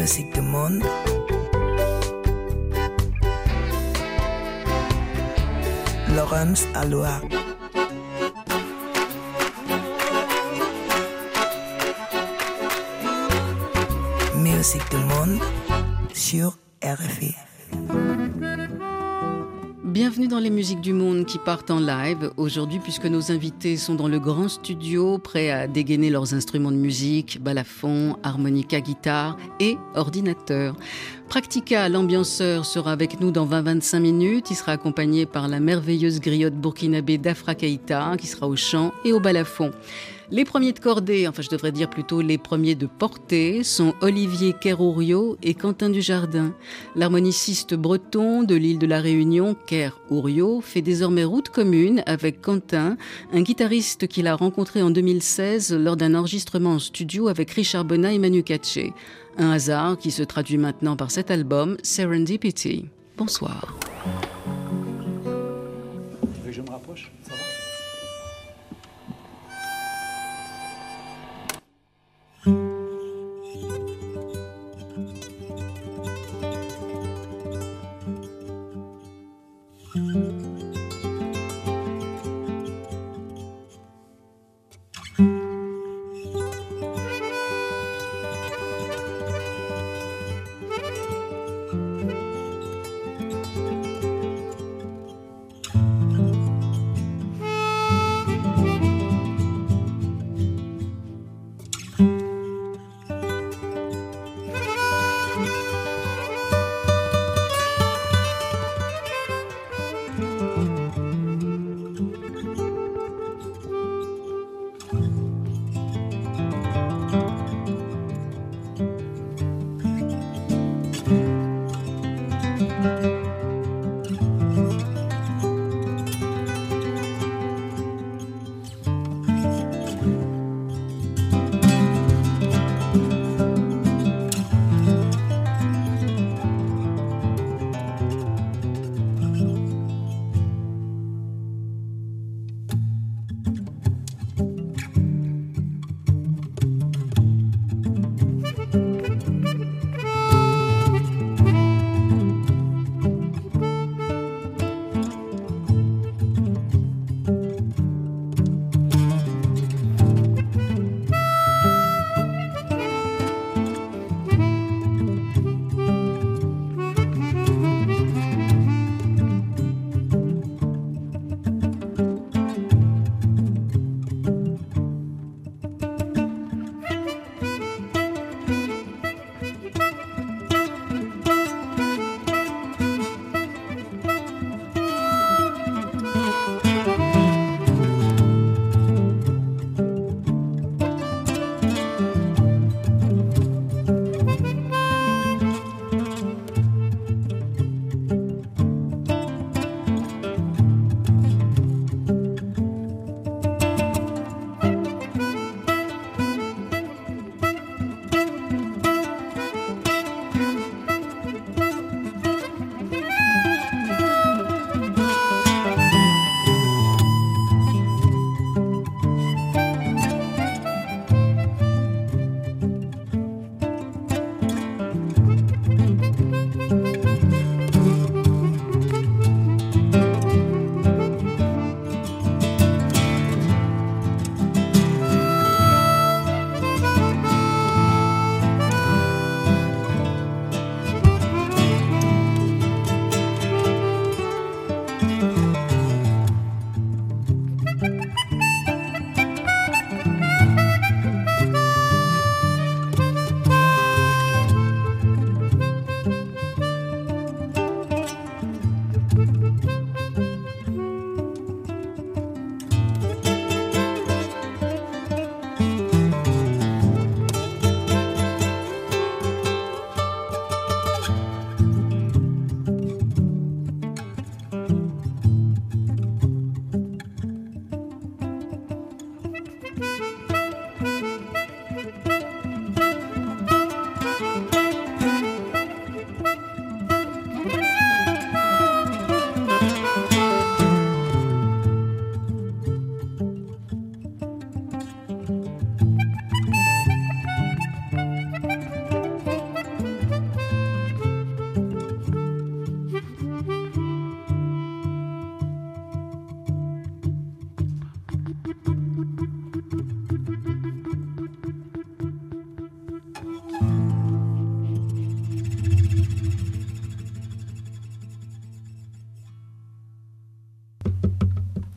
Musique du monde. Laurence Aloha. Musique du monde sur RFI. Bienvenue dans les musiques du monde qui partent en live aujourd'hui, puisque nos invités sont dans le grand studio prêts à dégainer leurs instruments de musique, balafon, harmonica, guitare et ordinateur. Practica, l'ambianceur, sera avec nous dans 20-25 minutes. Il sera accompagné par la merveilleuse griotte burkinabé d'Afra Keïta qui sera au chant et au balafon. Les premiers de cordée, enfin je devrais dire plutôt les premiers de portée, sont Olivier Kerr-Ouriot et Quentin Dujardin. L'harmoniciste breton de l'île de la Réunion, Kerr-Ouriot, fait désormais route commune avec Quentin, un guitariste qu'il a rencontré en 2016 lors d'un enregistrement en studio avec Richard Bonnat et Manu Katché. Un hasard qui se traduit maintenant par cet album, Serendipity. Bonsoir. Tu veux que je me rapproche ? Ça va ?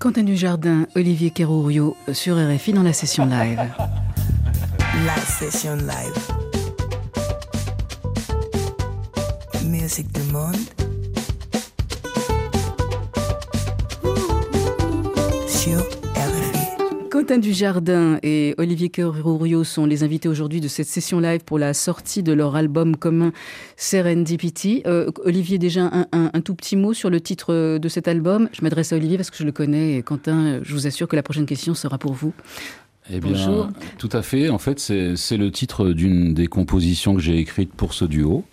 Quentin Dujardin, Olivier Kerrourio sur RFI dans la session live. La session live. Musique du monde. Sur RFI. Quentin Dujardin et Olivier Kerrourio sont les invités aujourd'hui de cette session live pour la sortie de leur album commun Serendipity. Olivier, déjà un tout petit mot sur le titre de cet album. Je m'adresse à Olivier parce que je le connais et Quentin, je vous assure que la prochaine question sera pour vous. Eh bien, bonjour. Tout à fait. En fait, c'est le titre d'une des compositions que j'ai écrites pour ce duo.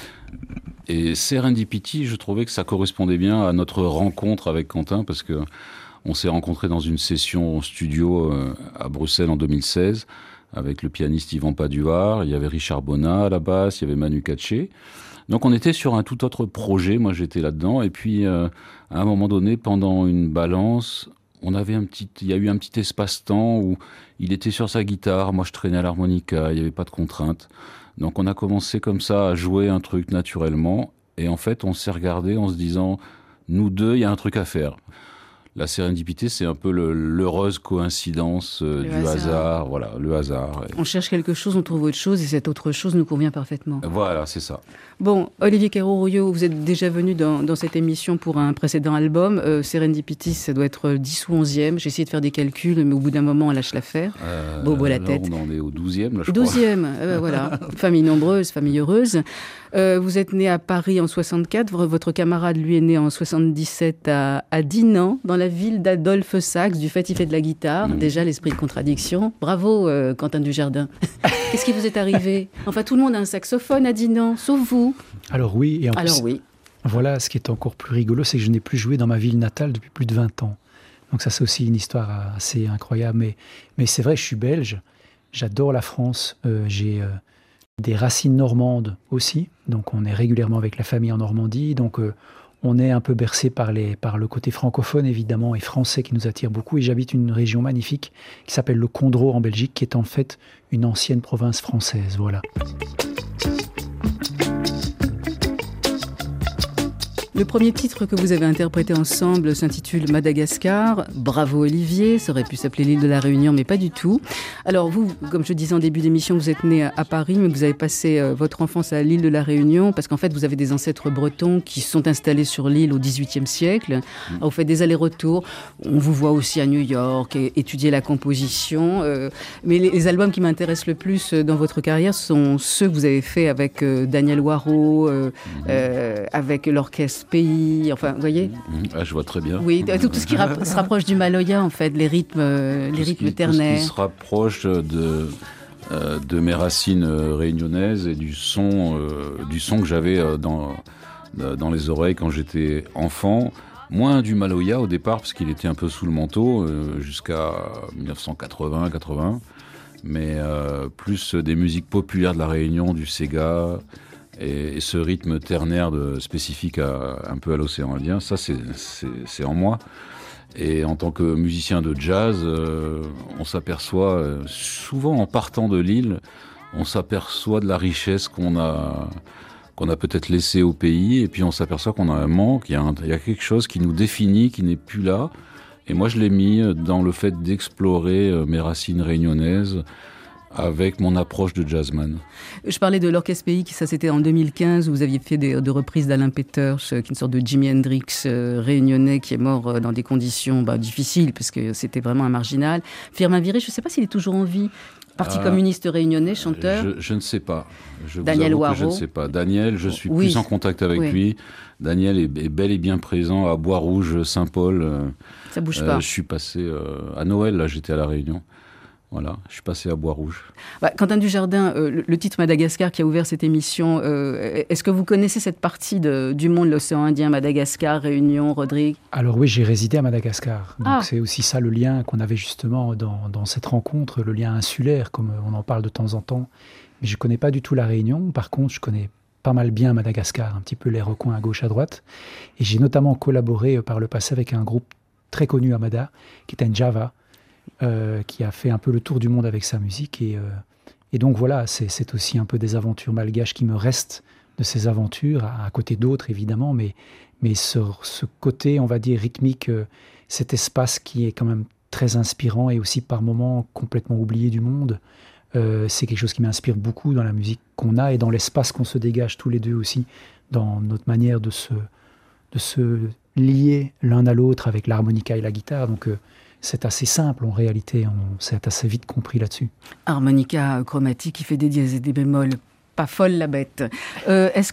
Et Serendipity, je trouvais que ça correspondait bien à notre rencontre avec Quentin parce que on s'est rencontrés dans une session studio à Bruxelles en 2016 avec le pianiste Yvan Paduard, il y avait Richard Bonnat à la basse, il y avait Manu Katché. Donc on était sur un tout autre projet, moi j'étais là-dedans. Et puis à un moment donné, pendant une balance, il y a eu un petit espace-temps où il était sur sa guitare, moi je traînais à l'harmonica, il n'y avait pas de contraintes. Donc on a commencé comme ça à jouer un truc naturellement. Et en fait, on s'est regardé en se disant, nous deux, il y a un truc à faire. La sérendipité, c'est un peu l'heureuse coïncidence du hasard. Voilà, le hasard. On cherche quelque chose, on trouve autre chose, et cette autre chose nous convient parfaitement. Voilà, c'est ça. Bon, Olivier Kerrourio, vous êtes déjà venu dans cette émission pour un précédent album. Serendipity, ça doit être 10 ou 11e. J'ai essayé de faire des calculs, mais au bout d'un moment, on lâche l'affaire. Bobo la tête. On en est au 12e, là, je crois. 12e, voilà. Famille nombreuse, famille heureuse. Vous êtes né à Paris en 64. Votre camarade, lui, est né en 77 à Dinan, dans la ville d'Adolphe Sax. Du fait, il fait de la guitare. Déjà, l'esprit de contradiction. Bravo, Quentin Dujardin. Qu'est-ce qui vous est arrivé? Enfin, tout le monde a un saxophone à Dinan, sauf vous. Alors oui, et en Alors plus, oui. Voilà, ce qui est encore plus rigolo, c'est que je n'ai plus joué dans ma ville natale depuis plus de 20 ans. Donc ça, c'est aussi une histoire assez incroyable. Mais c'est vrai, je suis belge, j'adore la France, j'ai des racines normandes aussi, donc on est régulièrement avec la famille en Normandie, donc on est un peu bercé par le côté francophone évidemment et français qui nous attire beaucoup, et j'habite une région magnifique qui s'appelle le Condro en Belgique, qui est en fait une ancienne province française, voilà. Le premier titre que vous avez interprété ensemble s'intitule Madagascar. Bravo Olivier, ça aurait pu s'appeler l'île de la Réunion, mais pas du tout. Alors vous, comme je disais en début d'émission, vous êtes né à Paris, mais vous avez passé votre enfance à l'île de la Réunion, parce qu'en fait vous avez des ancêtres bretons qui sont installés sur l'île au XVIIIe siècle. Alors, vous faites des allers-retours, on vous voit aussi à New York, étudier la composition. Mais les albums qui m'intéressent le plus dans votre carrière sont ceux que vous avez faits avec Daniel Waro, avec l'orchestre Pays, enfin, vous voyez? Ah, je vois très bien. Oui, tout ce qui se rapproche du maloya, en fait, les rythmes ternaires. Tout ce qui se rapproche de mes racines réunionnaises et du son que j'avais dans les oreilles quand j'étais enfant. Moins du maloya au départ, parce qu'il était un peu sous le manteau, jusqu'à 1980-81. Mais plus des musiques populaires de la Réunion, du Sega... Et ce rythme ternaire spécifique un peu à l'océan Indien, ça c'est en moi. Et en tant que musicien de jazz, on s'aperçoit, souvent en partant de l'île, on s'aperçoit de la richesse qu'on a peut-être laissée au pays, et puis on s'aperçoit qu'on a un manque, il y a quelque chose qui nous définit, qui n'est plus là. Et moi je l'ai mis dans le fait d'explorer mes racines réunionnaises, avec mon approche de jazzman. Je parlais de l'Orchestre Pays, ça c'était en 2015, où vous aviez fait de reprises d'Alain Peters, qui est une sorte de Jimi Hendrix réunionnais qui est mort dans des conditions difficiles, parce que c'était vraiment un marginal. Firmin Viré, je ne sais pas s'il est toujours en vie. Parti communiste réunionnais, chanteur. Je ne sais pas. Daniel Waro. Je ne sais pas. Daniel, je suis plus en contact avec lui. Daniel est bel et bien présent à Bois-Rouge, Saint-Paul. Ça bouge pas. Je suis passé à Noël, là j'étais à La Réunion. Voilà, je suis passé à Bois-Rouge. Quentin Dujardin, le titre Madagascar qui a ouvert cette émission, est-ce que vous connaissez cette partie du monde, l'océan Indien, Madagascar, Réunion, Rodrigue? Alors oui, j'ai résidé à Madagascar. Donc c'est aussi ça le lien qu'on avait justement dans cette rencontre, le lien insulaire, comme on en parle de temps en temps. Mais je ne connais pas du tout la Réunion. Par contre, je connais pas mal bien Madagascar, un petit peu les recoins à gauche, à droite. Et j'ai notamment collaboré par le passé avec un groupe très connu à Mada, qui était Njava, qui a fait un peu le tour du monde avec sa musique. Et donc voilà, c'est aussi un peu des aventures malgaches qui me restent ces aventures, à côté d'autres évidemment, mais ce côté, on va dire, rythmique, cet espace qui est quand même très inspirant et aussi par moments complètement oublié du monde, c'est quelque chose qui m'inspire beaucoup dans la musique qu'on a et dans l'espace qu'on se dégage tous les deux aussi, dans notre manière de se lier l'un à l'autre avec l'harmonica et la guitare. Donc c'est assez simple en réalité, on s'est assez vite compris là-dessus. Harmonica chromatique qui fait des dièses et des bémols, pas folle la bête. Est-ce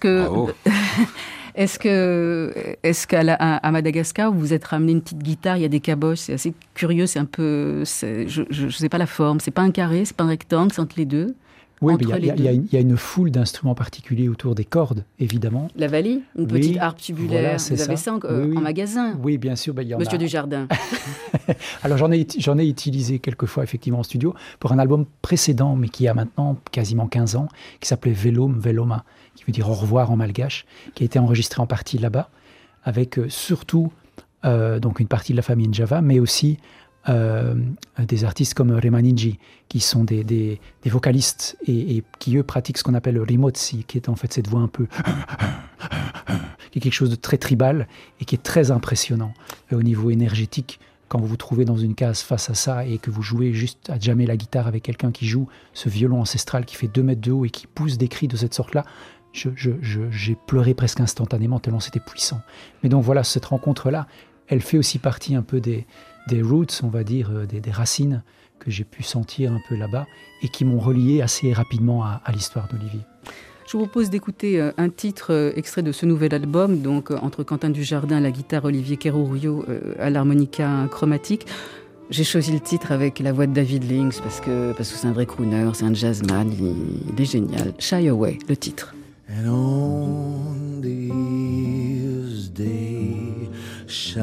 qu'à Madagascar, vous vous êtes ramené une petite guitare, il y a des caboches, c'est assez curieux, je ne sais pas la forme, c'est pas un carré, c'est pas un rectangle, c'est entre les deux. Oui, il y a une foule d'instruments particuliers autour des cordes, évidemment. La valie, une petite harpe tubulaire, voilà, vous avez ça en magasin? Oui, bien sûr. Il y en Monsieur Dujardin. Alors j'en ai utilisé quelques fois effectivement en studio pour un album précédent, mais qui a maintenant quasiment 15 ans, qui s'appelait Veloma, qui veut dire au revoir en malgache, qui a été enregistré en partie là-bas, avec surtout donc une partie de la famille Njava, mais aussi des artistes comme Remaninji, qui sont des vocalistes et qui, eux, pratiquent ce qu'on appelle le rimotsi, qui est en fait cette voix un peu... qui est quelque chose de très tribal et qui est très impressionnant au niveau énergétique. Quand vous vous trouvez dans une case face à ça et que vous jouez juste à jammer la guitare avec quelqu'un qui joue ce violon ancestral qui fait 2 mètres de haut et qui pousse des cris de cette sorte-là, j'ai pleuré presque instantanément tellement c'était puissant. Mais donc voilà, cette rencontre-là, elle fait aussi partie un peu des roots, on va dire, des racines que j'ai pu sentir un peu là-bas et qui m'ont relié assez rapidement à l'histoire d'Olivier. Je vous propose d'écouter un titre extrait de ce nouvel album, donc entre Quentin Dujardin à la guitare, Olivier Kerrourio à l'harmonica chromatique. J'ai choisi le titre avec la voix de David Lynx parce que c'est un vrai crooner, c'est un jazzman, il est génial. Shy Away, le titre. And on these days, shy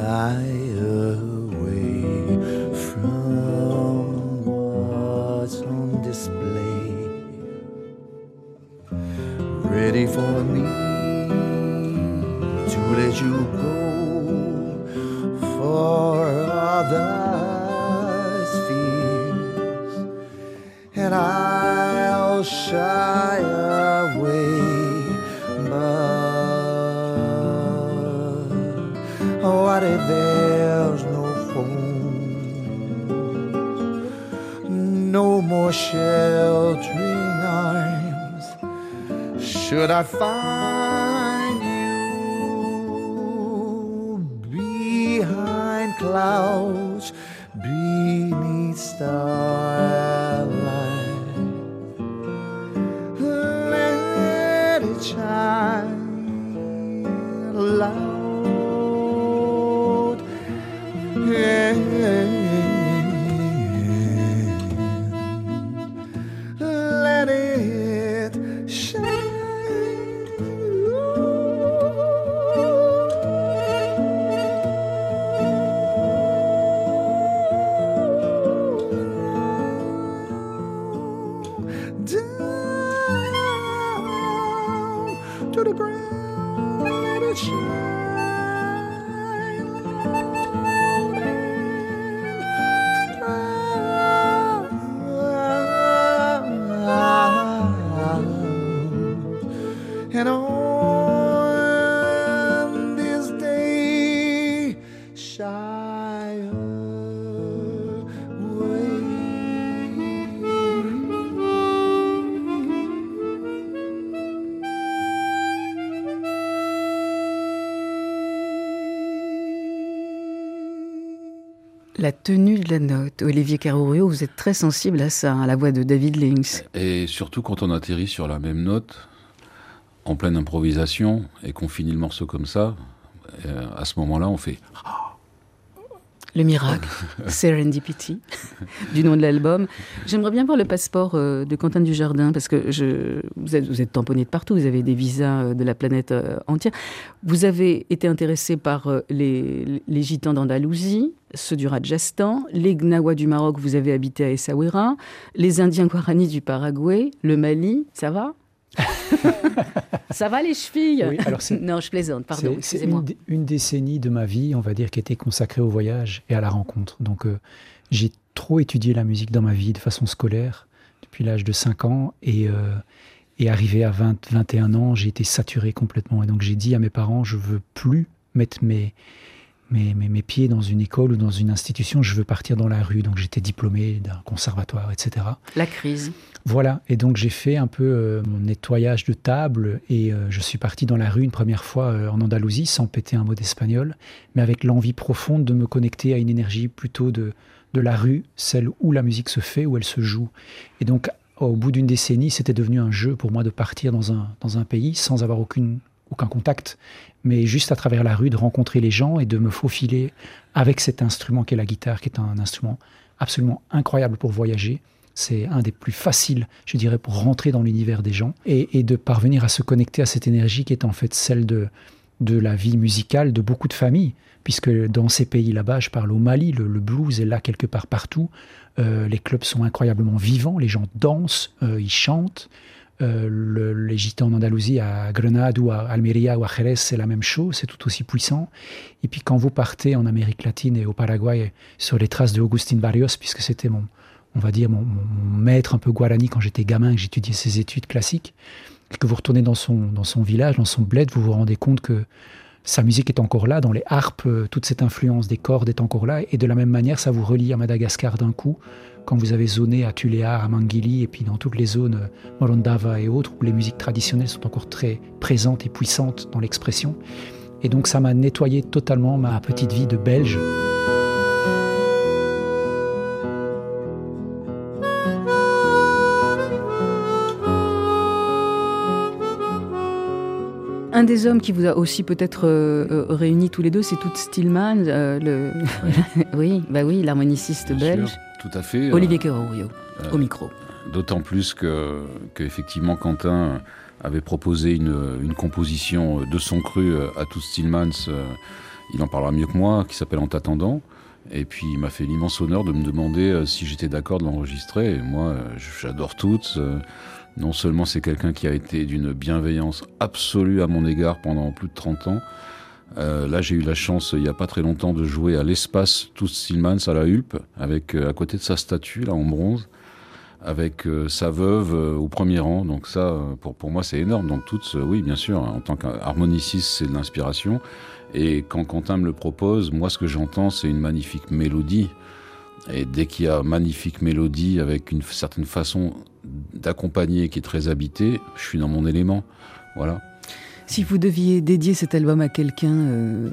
away from what's on display, ready for me to let you go for others' fears, and I'll shy away. What if there's no home, no more sheltering arms? Should I find you behind clouds, beneath starlight? Let it shine loud. Let it shine. Down to the ground, let it shine. And on this day, shy away. La tenue de la note. Olivier Kerrourio, vous êtes très sensible à ça, à la voix de David Lynx. Et surtout quand on atterrit sur la même note, en pleine improvisation, et qu'on finit le morceau comme ça, à ce moment-là, on fait... Le miracle, Serendipity, du nom de l'album. J'aimerais bien voir le passeport de Quentin Dujardin, parce que vous êtes tamponné de partout, vous avez des visas de la planète entière. Vous avez été intéressé par les Gitans d'Andalousie, ceux du Rajasthan, les Gnawa du Maroc, vous avez habité à Essaouira, les Indiens Guarani du Paraguay, le Mali, ça va ? Ça va les chevilles? Oui, alors non, je plaisante, pardon, excusez-moi. C'est une décennie de ma vie, on va dire, qui était consacrée au voyage et à la rencontre. Donc j'ai trop étudié la musique dans ma vie de façon scolaire, depuis l'âge de 5 ans, et Et arrivé à 20, 21 ans, j'ai été saturé complètement. Et donc j'ai dit à mes parents, je veux plus mettre mes pieds dans une école ou dans une institution, je veux partir dans la rue. Donc j'étais diplômé d'un conservatoire, etc. La crise. Voilà, et donc j'ai fait un peu mon nettoyage de table et je suis parti dans la rue une première fois en Andalousie, sans péter un mot d'espagnol, mais avec l'envie profonde de me connecter à une énergie plutôt de la rue, celle où la musique se fait, où elle se joue. Et donc au bout d'une décennie, c'était devenu un jeu pour moi de partir dans un pays sans avoir aucun contact, mais juste à travers la rue, de rencontrer les gens et de me faufiler avec cet instrument qu'est la guitare, qui est un instrument absolument incroyable pour voyager. C'est un des plus faciles, je dirais, pour rentrer dans l'univers des gens et de parvenir à se connecter à cette énergie qui est en fait celle de la vie musicale de beaucoup de familles, puisque dans ces pays là-bas, je parle au Mali, le blues est là quelque part partout. Les clubs sont incroyablement vivants, les gens dansent, ils chantent. Les gitans en Andalousie, à Grenade ou à Almeria ou à Jerez, c'est la même chose, c'est tout aussi puissant. Et puis quand vous partez en Amérique latine et au Paraguay sur les traces de Agustín Barrios, puisque c'était mon maître un peu guarani quand j'étais gamin et que j'étudiais ses études classiques, et que vous retournez dans son village, dans son bled, vous vous rendez compte que sa musique est encore là, dans les harpes, toute cette influence des cordes est encore là, et de la même manière, ça vous relie à Madagascar d'un coup, quand vous avez zoné à Tuléar, à Manguilly, et puis dans toutes les zones Morondava et autres, où les musiques traditionnelles sont encore très présentes et puissantes dans l'expression. Et donc ça m'a nettoyé totalement ma petite vie de Belge. Un des hommes qui vous a aussi peut-être réunis tous les deux, c'est Toots Thielemans, oui, l'harmoniciste Bien belge. sûr, tout à fait. Olivier Querolio, au micro. D'autant plus que effectivement Quentin avait proposé une composition de son cru à Toots Thielemans, il en parlera mieux que moi, qui s'appelle En t'attendant. Et puis il m'a fait l'immense honneur de me demander si j'étais d'accord de l'enregistrer. Et moi, j'adore Toots. Non seulement c'est quelqu'un qui a été d'une bienveillance absolue à mon égard pendant plus de 30 ans. Là, j'ai eu la chance, il n'y a pas très longtemps, de jouer à l'espace Toots Thielemans à la Hulpe, avec à côté de sa statue, là, en bronze, avec sa veuve au premier rang. Donc ça, pour moi, c'est énorme. Donc Toots, oui, bien sûr, en tant qu'harmoniciste, c'est de l'inspiration. Et quand Quentin me le propose, moi, ce que j'entends, c'est une magnifique mélodie. Et dès qu'il y a magnifique mélodie avec une certaine façon d'accompagner qui est très habitée, je suis dans mon élément. Voilà. Si vous deviez dédier cet album à quelqu'un,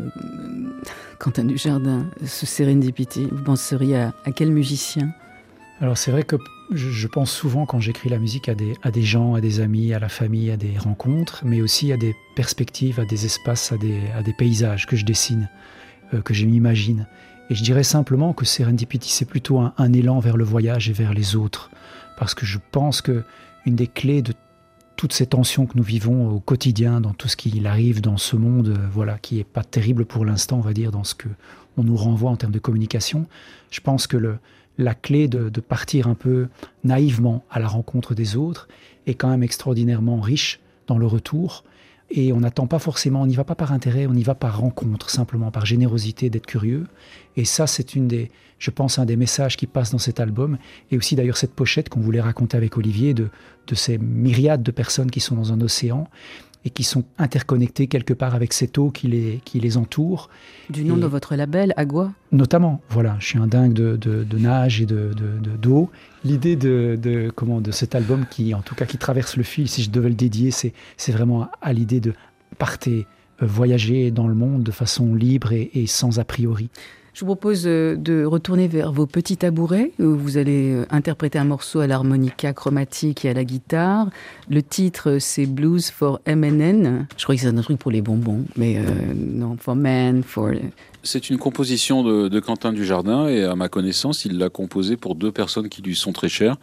Quentin Dujardin, ce Serendipity, vous penseriez à quel musicien ? Alors c'est vrai que je pense souvent quand j'écris la musique à des gens, à des amis, à la famille, à des rencontres, mais aussi à des perspectives, à des espaces, à des paysages que je dessine, que je m'imagine. Et je dirais simplement que Serendipity, c'est plutôt un élan vers le voyage et vers les autres. Parce que je pense qu'une des clés de toutes ces tensions que nous vivons au quotidien, dans tout ce qui arrive dans ce monde, qui n'est pas terrible pour l'instant, on va dire, dans ce qu'on nous renvoie en termes de communication, je pense que la clé de partir un peu naïvement à la rencontre des autres est quand même extraordinairement riche dans le retour. Et on n'attend pas forcément, on n'y va pas par intérêt, on y va par rencontre, simplement par générosité d'être curieux. Et ça, c'est je pense, un des messages qui passe dans cet album. Et aussi d'ailleurs cette pochette qu'on voulait raconter avec Olivier de ces myriades de personnes qui sont dans un océan et qui sont interconnectées quelque part avec cette eau qui les entoure. Du nom de votre label, Agua ? Notamment, voilà, je suis un dingue de nage et d'eau. L'idée de cet album qui traverse le fil, si je devais le dédier, c'est vraiment à l'idée de partez, voyager dans le monde de façon libre et sans a priori. Je vous propose de retourner vers vos petits tabourets où vous allez interpréter un morceau à l'harmonica chromatique et à la guitare. Le titre, c'est Blues for MNN. Je crois que c'est un truc pour les bonbons, mais non, for men, for... C'est une composition de Quentin Dujardin et à ma connaissance, il l'a composée pour deux personnes qui lui sont très chères.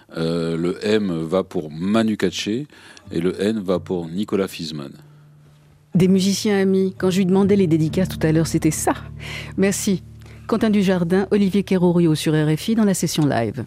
Le M va pour Manu Katché et le N va pour Nicolas Fiesmann. Des musiciens amis. Quand je lui demandais les dédicaces tout à l'heure, c'était ça. Merci. Quentin Dujardin, Olivier Querolio sur RFI dans la session live.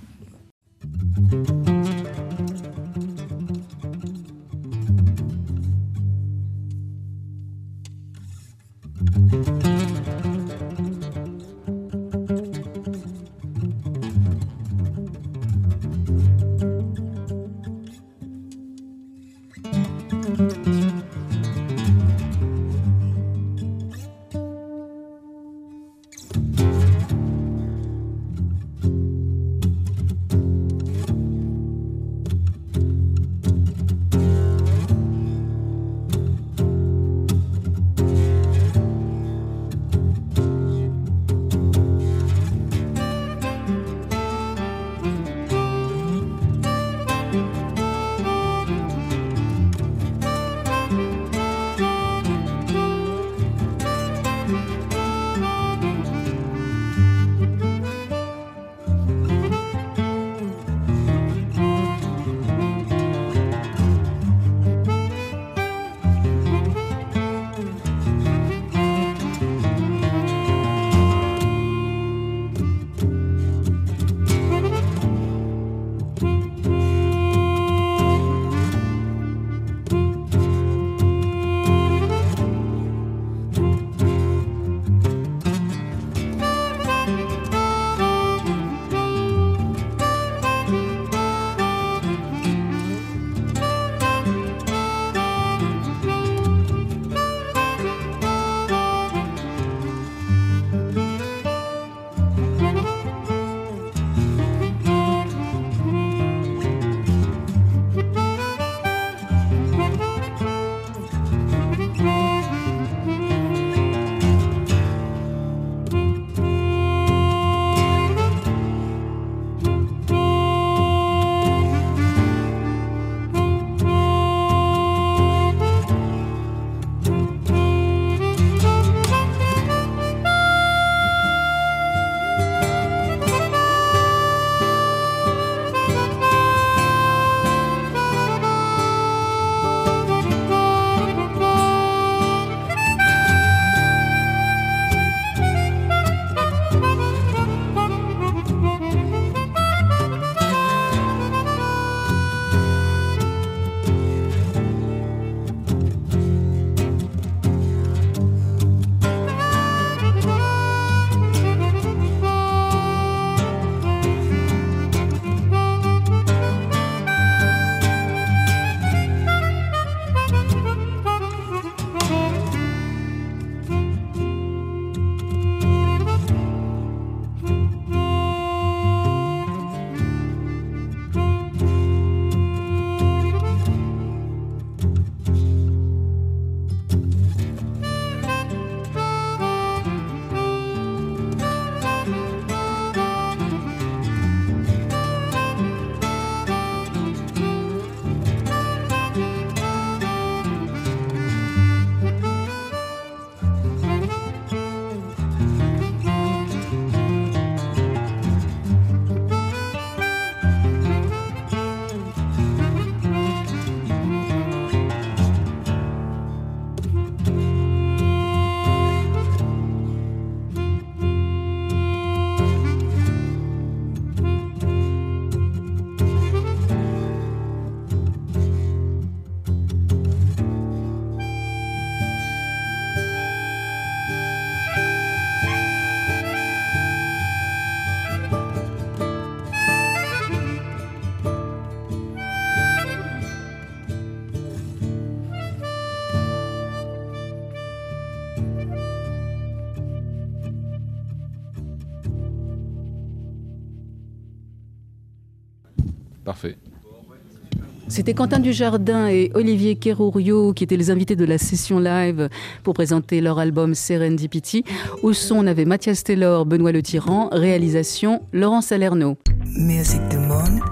Parfait. C'était Quentin Dujardin et Olivier Kerrourio qui étaient les invités de la session live pour présenter leur album Serendipity. Au son, on avait Mathias Taylor, Benoît Le Tyran, réalisation Laurent Salerno. Musique du monde.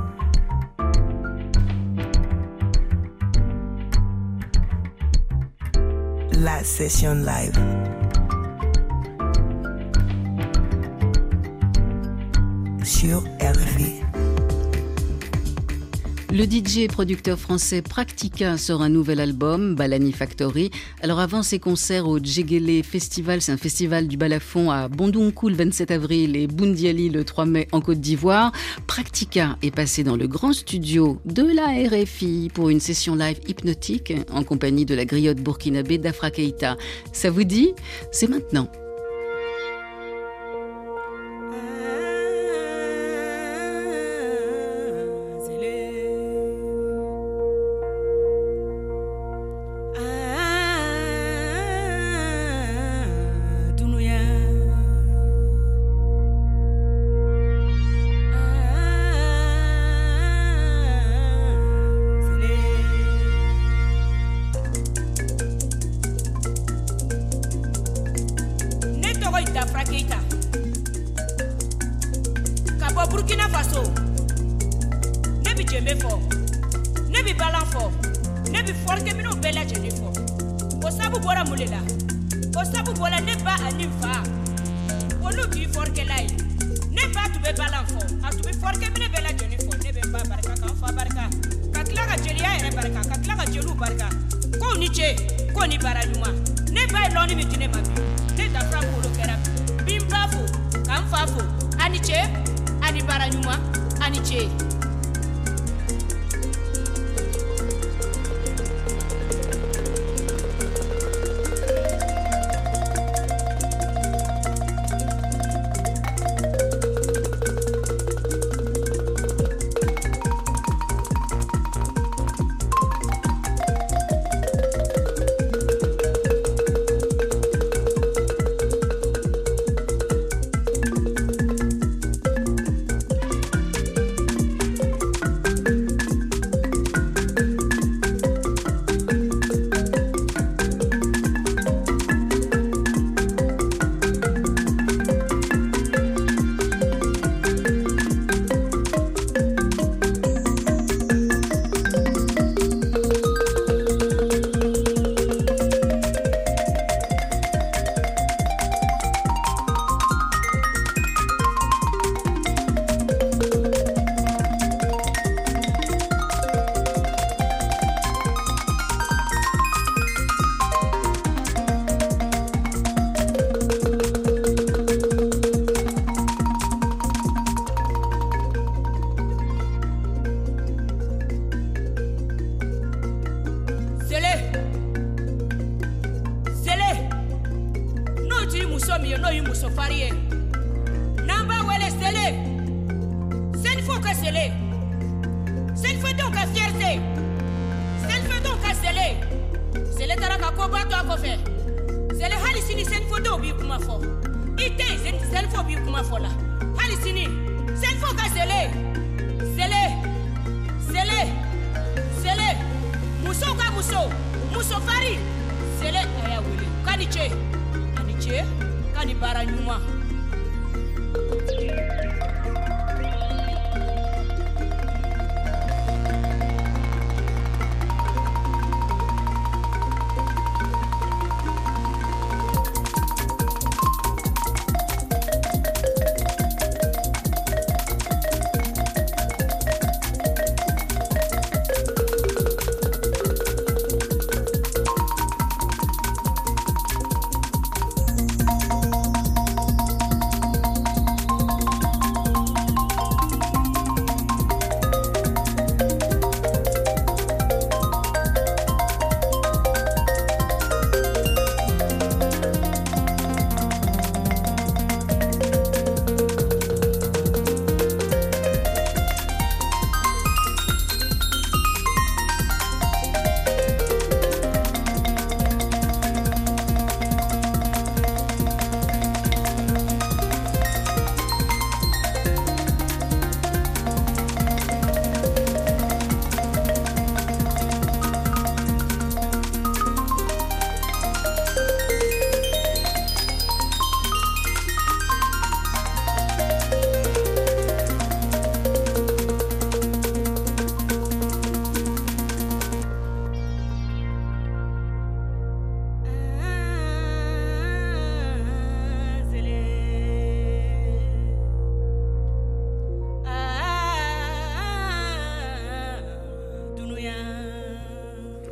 La session live. Sur RFI. Le DJ et producteur français Praktika sort un nouvel album, Balani Factory. Alors avant ses concerts au Djegele Festival, c'est un festival du balafon à Bondoukou le 27 avril et Boundiali le 3 mai en Côte d'Ivoire, Praktika est passé dans le grand studio de la RFI pour une session live hypnotique en compagnie de la griotte burkinabé d'Afra Keïta. Ça vous dit ? C'est maintenant.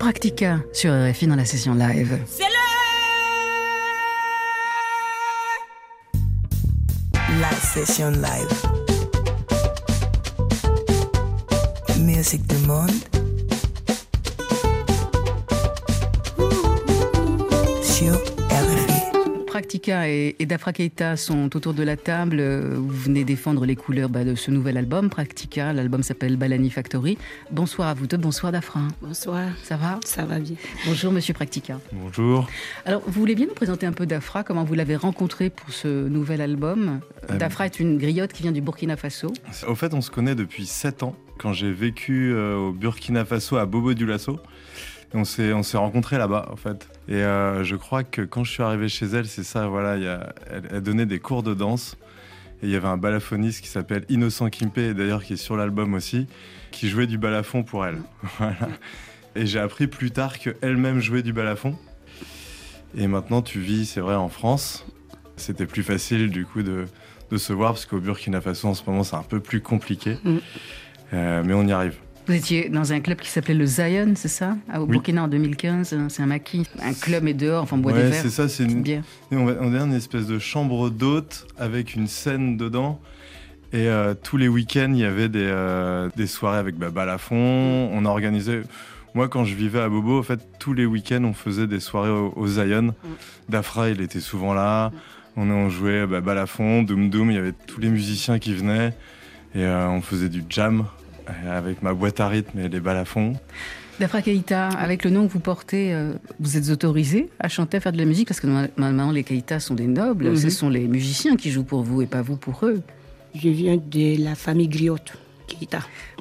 Practica sur RFI dans la session live. La session live. Musique du monde. Sur RFI. Practica et Dafra Keita sont autour de la table. Vous venez défendre les couleurs de ce nouvel album, Practica. L'album s'appelle Balani Factory. Bonsoir à vous deux. Bonsoir Dafra. Bonsoir. Ça va ? Ça va bien. Bonjour Monsieur Practica. Bonjour. Alors, vous voulez bien nous présenter un peu Dafra, comment vous l'avez rencontré pour ce nouvel album ? Dafra est une griotte qui vient du Burkina Faso. Au fait, on se connaît depuis 7 ans, quand j'ai vécu au Burkina Faso, à Bobo-Dioulasso. On s'est rencontrés là-bas, en fait. Et je crois que quand je suis arrivé chez elle, c'est ça, voilà, elle donnait des cours de danse. Et il y avait un balafoniste qui s'appelle Innocent Kimpe, d'ailleurs qui est sur l'album aussi, qui jouait du balafon pour elle. Voilà. Et j'ai appris plus tard qu'elle-même jouait du balafon. Et maintenant, tu vis, c'est vrai, en France. C'était plus facile, du coup, de se voir, parce qu'au Burkina Faso, en ce moment, c'est un peu plus compliqué. Mais on y arrive. Vous étiez dans un club qui s'appelait le Zion, c'est ça ? Au Burkina en 2015, c'est un maquis. Un club est dehors, enfin bois des verres. C'est ça, c'est une espèce de chambre d'hôte avec une scène dedans. Et tous les week-ends, il y avait des soirées avec balafon. On organisait... Moi, quand je vivais à Bobo, en fait, tous les week-ends, on faisait des soirées au Zion. Dafra, il était souvent là. On jouait balafon, doum doum. Il y avait tous les musiciens qui venaient. Et on faisait du jam avec ma boîte à rythme et les balafons. Dafra Keita, avec le nom que vous portez, vous êtes autorisé à chanter, à faire de la musique ? Parce que normalement, les Keita sont des nobles. Ce sont les musiciens qui jouent pour vous et pas vous pour eux. Je viens de la famille griotte, Keita.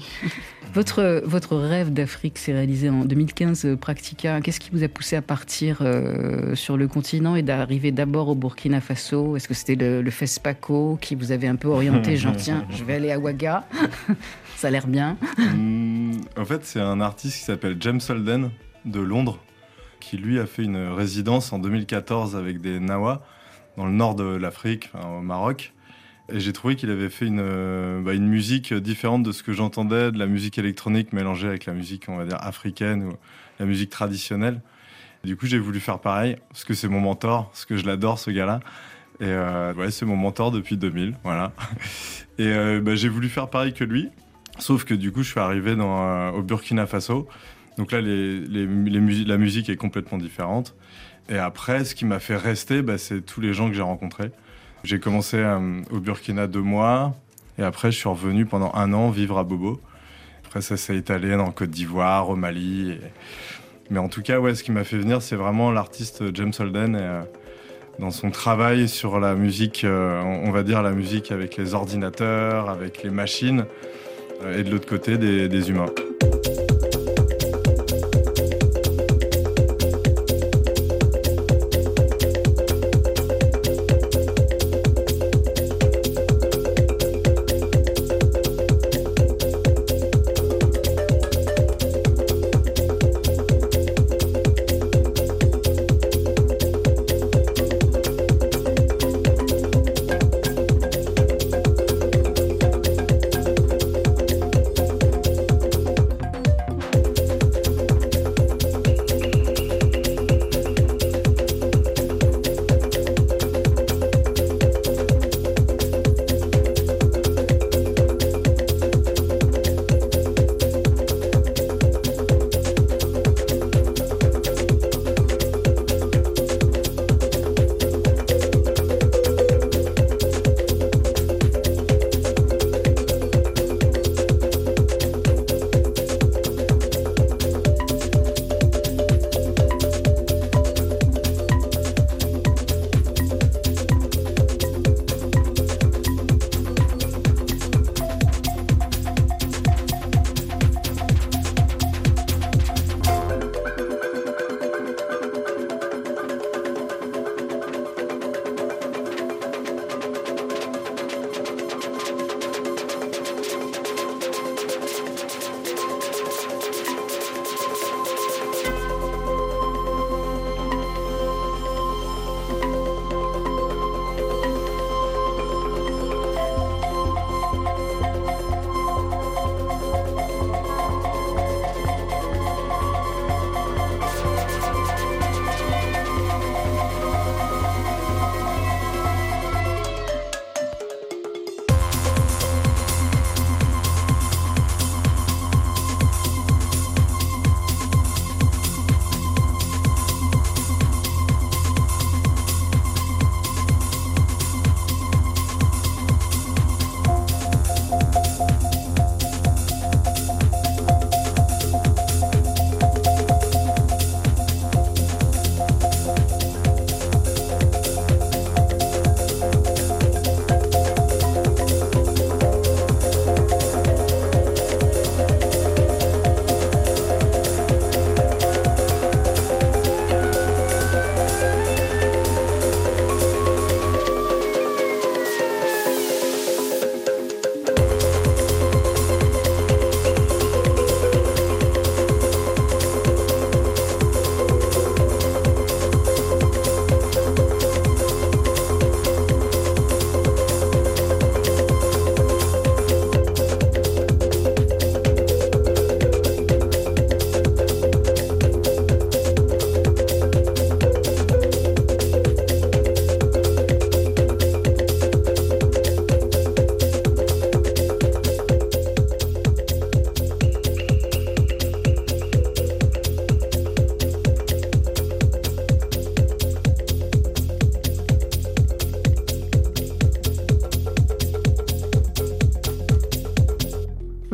Votre rêve d'Afrique s'est réalisé en 2015, Practica. Qu'est-ce qui vous a poussé à partir sur le continent et d'arriver d'abord au Burkina Faso ? Est-ce que c'était le FESPACO qui vous avait un peu orienté, genre tiens, je vais aller à Ouaga, ça a l'air bien. En fait, c'est un artiste qui s'appelle James Holden de Londres, qui lui a fait une résidence en 2014 avec des Nawa dans le nord de l'Afrique, au Maroc. Et j'ai trouvé qu'il avait fait une musique différente de ce que j'entendais, de la musique électronique mélangée avec la musique, on va dire, africaine ou la musique traditionnelle. Et du coup, j'ai voulu faire pareil, parce que c'est mon mentor, parce que je l'adore, ce gars-là. Et c'est mon mentor depuis 2000, voilà. Et j'ai voulu faire pareil que lui, sauf que du coup, je suis arrivé au Burkina Faso. Donc là, la musique est complètement différente. Et après, ce qui m'a fait rester, c'est tous les gens que j'ai rencontrés. J'ai commencé au Burkina 2 mois, et après je suis revenu pendant 1 an vivre à Bobo. Après ça s'est étalé en Côte d'Ivoire, au Mali. Mais en tout cas, ce qui m'a fait venir, c'est vraiment l'artiste James Holden, et dans son travail sur la musique, on va dire la musique avec les ordinateurs, avec les machines, et de l'autre côté des humains.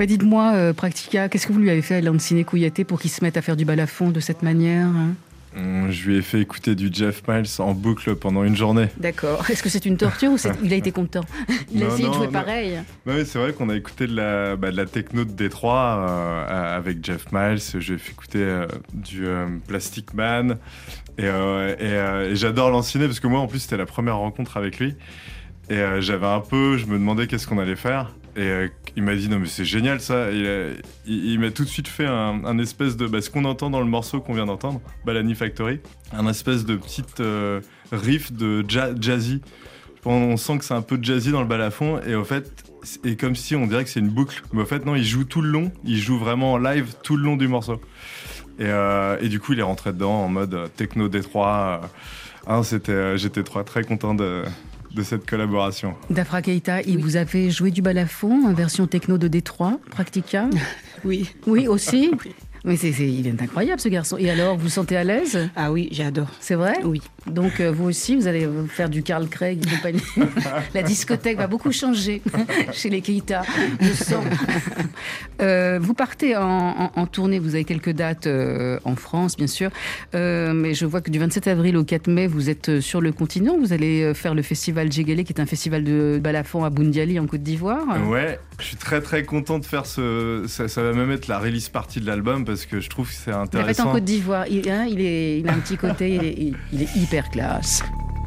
Ouais, dites-moi, Practica, qu'est-ce que vous lui avez fait à Lancine Kouyaté pour qu'il se mette à faire du balafon de cette manière, hein? Je lui ai fait écouter du Jeff Miles en boucle pendant une journée. D'accord. Est-ce que c'est une torture ou il a été content? Il a essayé de jouer pareil. Bah oui, c'est vrai qu'on a écouté de la techno de Détroit avec Jeff Miles. Je lui ai fait écouter du Plastic Man. Et j'adore Lanciné parce que moi, en plus, c'était la première rencontre avec lui. Et je me demandais qu'est-ce qu'on allait faire. Et il m'a dit non mais c'est génial ça. Il m'a tout de suite fait un espèce de ce qu'on entend dans le morceau qu'on vient d'entendre, Balani Factory, un espèce de petite riff de jazzy. On sent que c'est un peu jazzy dans le balafon et au fait c'est comme si on dirait que c'est une boucle, mais au fait non, il joue tout le long, il joue vraiment en live tout le long du morceau. Et du coup il est rentré dedans en mode techno Détroit. J'étais très content de cette collaboration. Dafra Keita, il vous a fait jouer du balafon en version techno de Détroit, Practica? Oui. Oui, aussi? Oui. Mais il est incroyable ce garçon. Et alors, vous vous sentez à l'aise? Ah oui, j'adore. C'est vrai? Oui. Donc vous aussi, vous allez faire du Carl Craig et compagnie. La discothèque va beaucoup changer chez les Keita, je sens. Vous partez en tournée, vous avez quelques dates en France, bien sûr. Mais je vois que du 27 avril au 4 mai, vous êtes sur le continent. Vous allez faire le festival Djegele, qui est un festival de balafon à Boundiali, en Côte d'Ivoire. Ouais, je suis très très content de faire ça va même être la release party de l'album parce que je trouve que c'est intéressant. Il fait en Côte d'Ivoire. Il a un petit côté, il est hyper classe.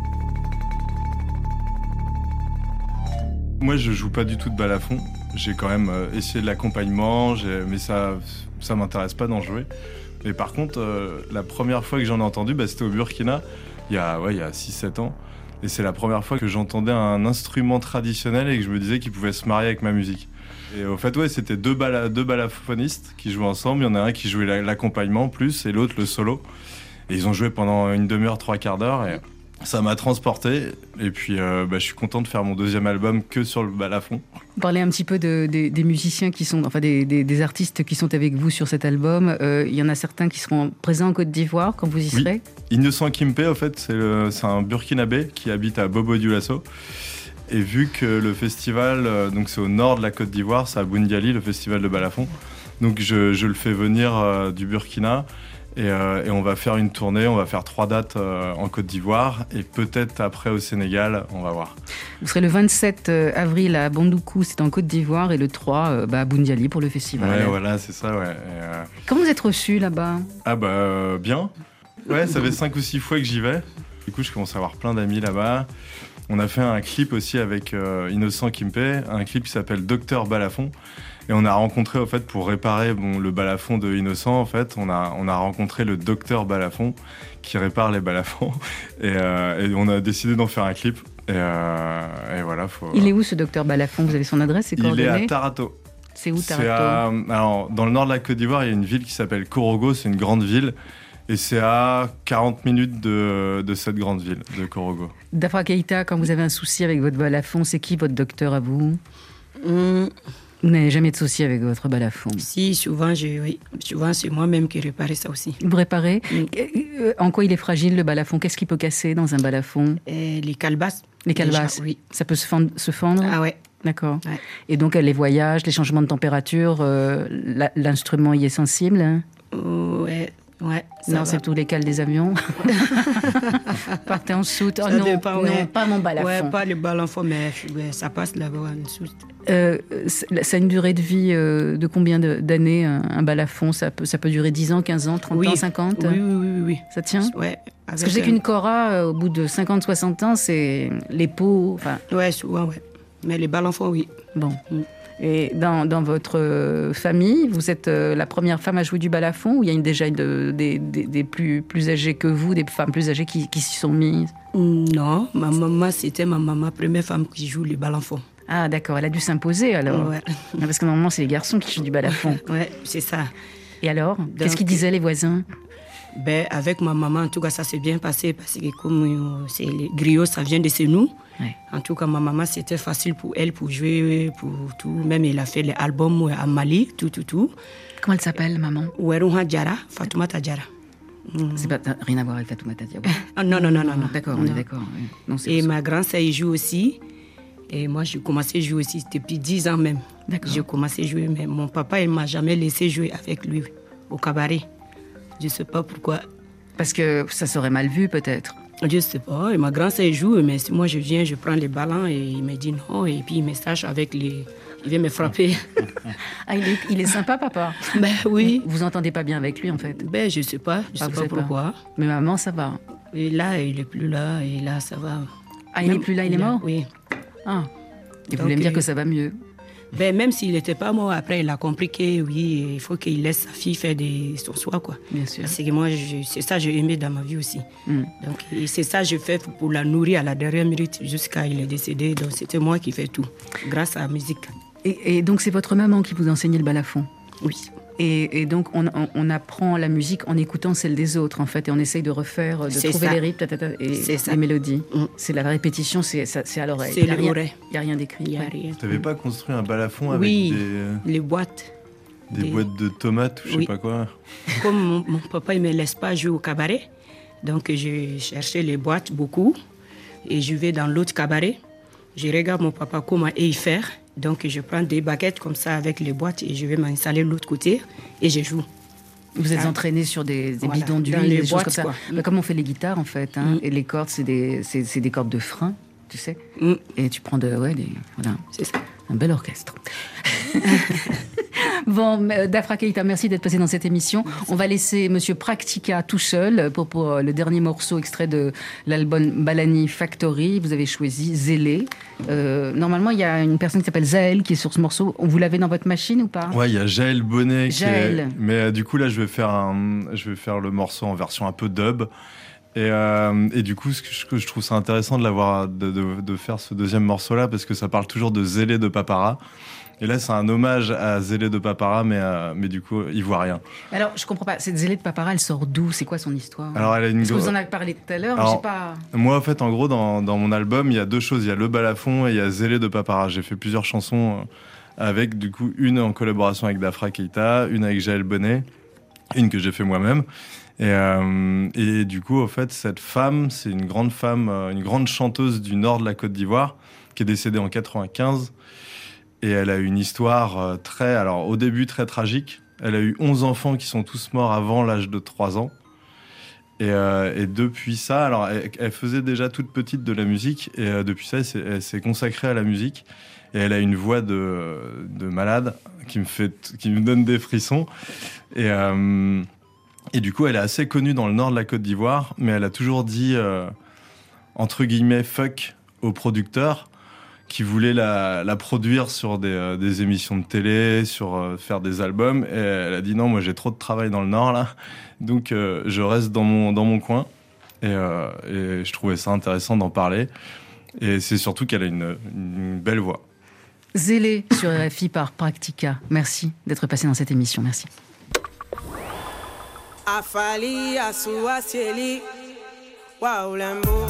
Moi, je joue pas du tout de balafon. J'ai quand même essayé de l'accompagnement, mais ça m'intéresse pas d'en jouer. Mais par contre, la première fois que j'en ai entendu, c'était au Burkina, il y a 6-7 ans. Et c'est la première fois que j'entendais un instrument traditionnel et que je me disais qu'il pouvait se marier avec ma musique. Et au fait, c'était deux balafophonistes qui jouaient ensemble. Il y en a un qui jouait l'accompagnement plus et l'autre le solo. Et ils ont joué pendant une demi-heure, 3/4 d'heure. Et ça m'a transporté. Et puis, je suis content de faire mon deuxième album que sur le balafon. Parlez un petit peu des musiciens qui sont, enfin des artistes qui sont avec vous sur cet album. Il y en a certains qui seront présents en Côte d'Ivoire quand vous y serez. Innocent Kimpe, en fait, c'est un Burkinabé qui habite à Bobo-Dioulasso. Et vu que le festival, donc c'est au nord de la Côte d'Ivoire, c'est à Boundiali, le festival de balafon. Donc je le fais venir du Burkina. Et on va faire une tournée, on va faire 3 dates en Côte d'Ivoire et peut-être après au Sénégal, on va voir. Vous serez le 27 avril à Bandoukou, c'est en Côte d'Ivoire, et le 3 à Boundiali pour le festival. Ouais, voilà, c'est ça, ouais. Comment vous êtes reçu là-bas? Ah bien. Ouais, ça fait 5 ou 6 fois que j'y vais. Du coup, je commence à avoir plein d'amis là-bas. On a fait un clip aussi avec Innocent Kimpe, un clip qui s'appelle Docteur Balafon. Et on a rencontré, en fait, pour réparer le balafon de Innocent, en fait, on a rencontré le docteur Balafon qui répare les balafons. Et on a décidé d'en faire un clip. Et voilà. Il est où ce docteur Balafon? Vous avez son adresse, ses coordonnées? Il est à Tarato. C'est où Tarato? Alors, dans le nord de la Côte d'Ivoire, il y a une ville qui s'appelle Korogo, c'est une grande ville. Et c'est à 40 minutes de cette grande ville, de Korogo. Dafra Keita, quand vous avez un souci avec votre balafon, c'est qui votre docteur à vous? Vous n'avez jamais de souci avec votre balafon? Si, souvent c'est moi-même qui répare ça aussi. Vous réparez? En quoi il est fragile, le balafon? Qu'est-ce qui peut casser dans un balafon? Les calebasses. Les calebasses, oui. Ça peut se fendre? Ah ouais. D'accord. Ouais. Et donc, les voyages, les changements de température, l'instrument y est sensible, hein? Ouais. Non, c'est tous les cales des avions. Partez en soute. Oh, non, pas mon balafon. Ouais, pas le balafon, mais ça passe là-bas en soute. Ça a une durée de vie de combien d'années, un balafon? Ça peut durer 10 ans, 15 ans, 30 ans, 50? Oui. Ça tient? Ouais. Parce que je sais qu'une cora, au bout de 50, 60 ans, c'est les peaux. Ouais, souvent, ouais. Mais les balafons, oui. Bon. Et dans votre famille, vous êtes la première femme à jouer du balafon, ou il y a déjà des plus âgées que vous, des femmes plus âgées qui s'y sont mises? Non, ma maman, c'était ma première femme qui joue le balafon. Ah d'accord, elle a dû s'imposer alors. Ouais. Parce que normalement, c'est les garçons qui jouent du balafon. Ouais, c'est ça. Et alors, qu'est-ce qu'ils disaient les voisins? Avec ma maman, en tout cas, ça s'est bien passé parce que comme c'est les griots, ça vient de chez nous. Ouais. En tout cas, ma maman, c'était facile pour elle, pour jouer, pour tout. Même elle a fait les albums à Mali, tout. Comment elle s'appelle, maman? Ouerouha Diarra, Fatoumata Diarra. C'est pas rien à voir avec Fatoumata Diarra. Non. D'accord, on est d'accord. Oui. Non, et ma grande sœur, elle joue aussi. Et moi, j'ai commencé à jouer aussi depuis 10 ans même. D'accord. J'ai commencé à jouer, mais mon papa, il ne m'a jamais laissé jouer avec lui au cabaret. Je ne sais pas pourquoi. Parce que ça serait mal vu, peut-être. Je ne sais pas. Et ma grand-sœur joue, mais si moi je viens, je prends les ballons et il me dit non. Et puis il me sache avec les... Il vient me frapper. Ah, il est sympa, papa. Ben oui. Vous entendez pas bien avec lui, en fait. Ben je ne sais pas. Je ne sais pas pourquoi. Mais maman, ça va. Et là, il n'est plus là. Et là, ça va. Ah, il n'est plus là, il est mort? Oui. Ah. Et vous Donc, voulez me dire que ça va mieux? Ben, même s'il n'était pas mort, après, il a compris que oui, il faut qu'il laisse sa fille faire son choix, quoi. Bien sûr. Parce que moi, c'est ça que j'ai aimé dans ma vie aussi. Donc, et c'est ça que je fais pour la nourrir à la dernière minute jusqu'à il est décédé. Donc, c'était moi qui fais tout, grâce à la musique. Et donc, c'est votre maman qui vous enseignait le balafon? Oui. Et donc, on apprend la musique en écoutant celle des autres, en fait, et on essaye de refaire, de trouver les rythmes et les mélodies. C'est la répétition, c'est à l'oreille. C'est l'oreille. Il n'y a rien d'écrit. Il n'y a rien. Tu n'avais pas construit un balafon avec les boîtes. Des boîtes de tomates ou je sais pas quoi. Comme mon papa, il ne me laisse pas jouer au cabaret, donc je cherchais les boîtes beaucoup, et je vais dans l'autre cabaret. Je regarde mon papa comment y faire. Donc, je prends des baguettes comme ça avec les boîtes et je vais m'installer de l'autre côté et je joue. Vous êtes entraîné sur des bidons d'huile, les des boîtes, choses comme ça. Comme on fait les guitares, en fait. Et les cordes, c'est des cordes de frein, tu sais. Et tu prends voilà. C'est ça. Un bel orchestre. Bon, Dafra Keita, merci d'être passé dans cette émission. Merci. On va laisser Monsieur Praktika tout seul pour le dernier morceau extrait de l'album Balani Factory. Vous avez choisi Zélé. Normalement, il y a une personne qui s'appelle Zaël qui est sur ce morceau. Vous l'avez dans votre machine ou pas? Ouais, il y a Jaël Bonnet. Jaël. Mais du coup, là, je vais faire le morceau en version un peu dub. Et du coup, ce que je trouve ça intéressant de faire ce deuxième morceau-là, parce que ça parle toujours de Zélé de Papara. Et là, c'est un hommage à Zélé de Papara, mais du coup, ivoirien. Alors, je comprends pas. Cette Zélé de Papara, elle sort d'où? C'est quoi son histoire? Alors, elle a Parce que vous en avez parlé tout à l'heure, mais je sais pas... Moi, en fait, en gros, dans mon album, il y a deux choses. Il y a le balafon et il y a Zélé de Papara. J'ai fait plusieurs chansons avec, du coup, une en collaboration avec Dafra Keita, une avec Jaël Bonnet, une que j'ai fait moi-même. Et du coup, en fait, cette femme, c'est une grande chanteuse du nord de la Côte d'Ivoire, qui est décédée en 95. Et elle a une histoire au début très tragique. Elle a eu 11 enfants qui sont tous morts avant l'âge de 3 ans. Et depuis ça, alors elle faisait déjà toute petite de la musique. Et depuis ça, elle s'est consacrée à la musique. Et elle a une voix de malade qui me donne des frissons. Et du coup, elle est assez connue dans le nord de la Côte d'Ivoire. Mais elle a toujours dit, entre guillemets, fuck aux producteurs qui voulaient la produire sur des émissions de télé, faire des albums. Et elle a dit non, moi j'ai trop de travail dans le Nord là, donc je reste dans mon coin. Et je trouvais ça intéressant d'en parler. Et c'est surtout qu'elle a une belle voix. Zélé sur RFI par Praktika. Merci d'être passé dans cette émission. Merci. Afali asuasieli wa ulembo.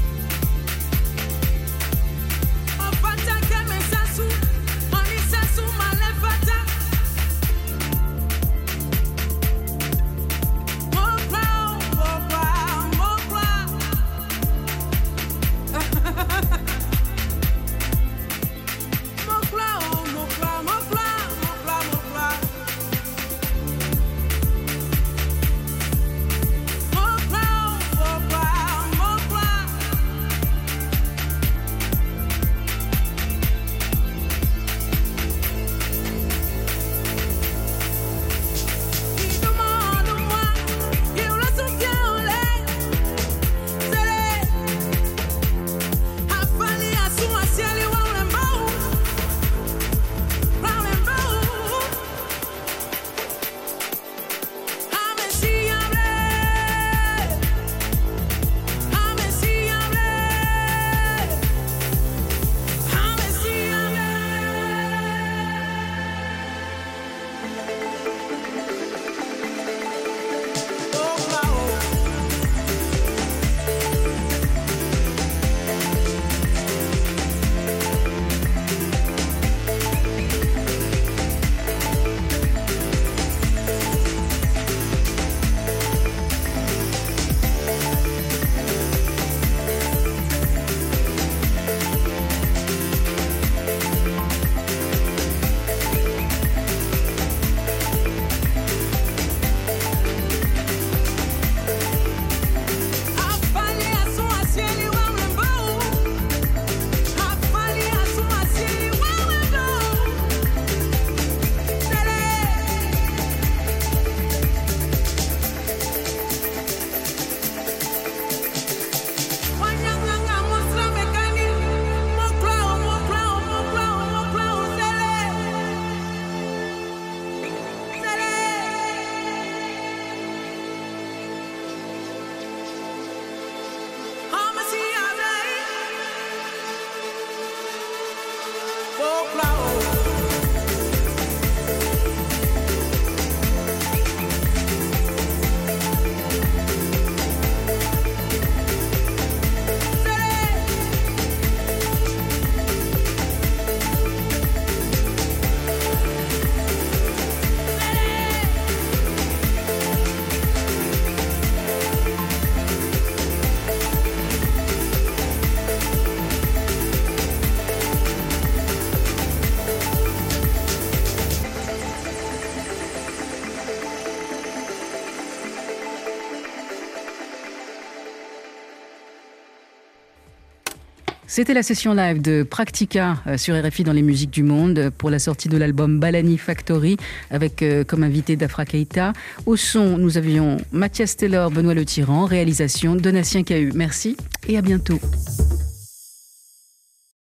Sasu, C'était la session live de Practica sur RFI dans les musiques du monde pour la sortie de l'album Balani Factory avec comme invité Dafra Keita. Au son, nous avions Mathias Taylor, Benoît Le Tyran, réalisation Donatien Cahu. Merci et à bientôt.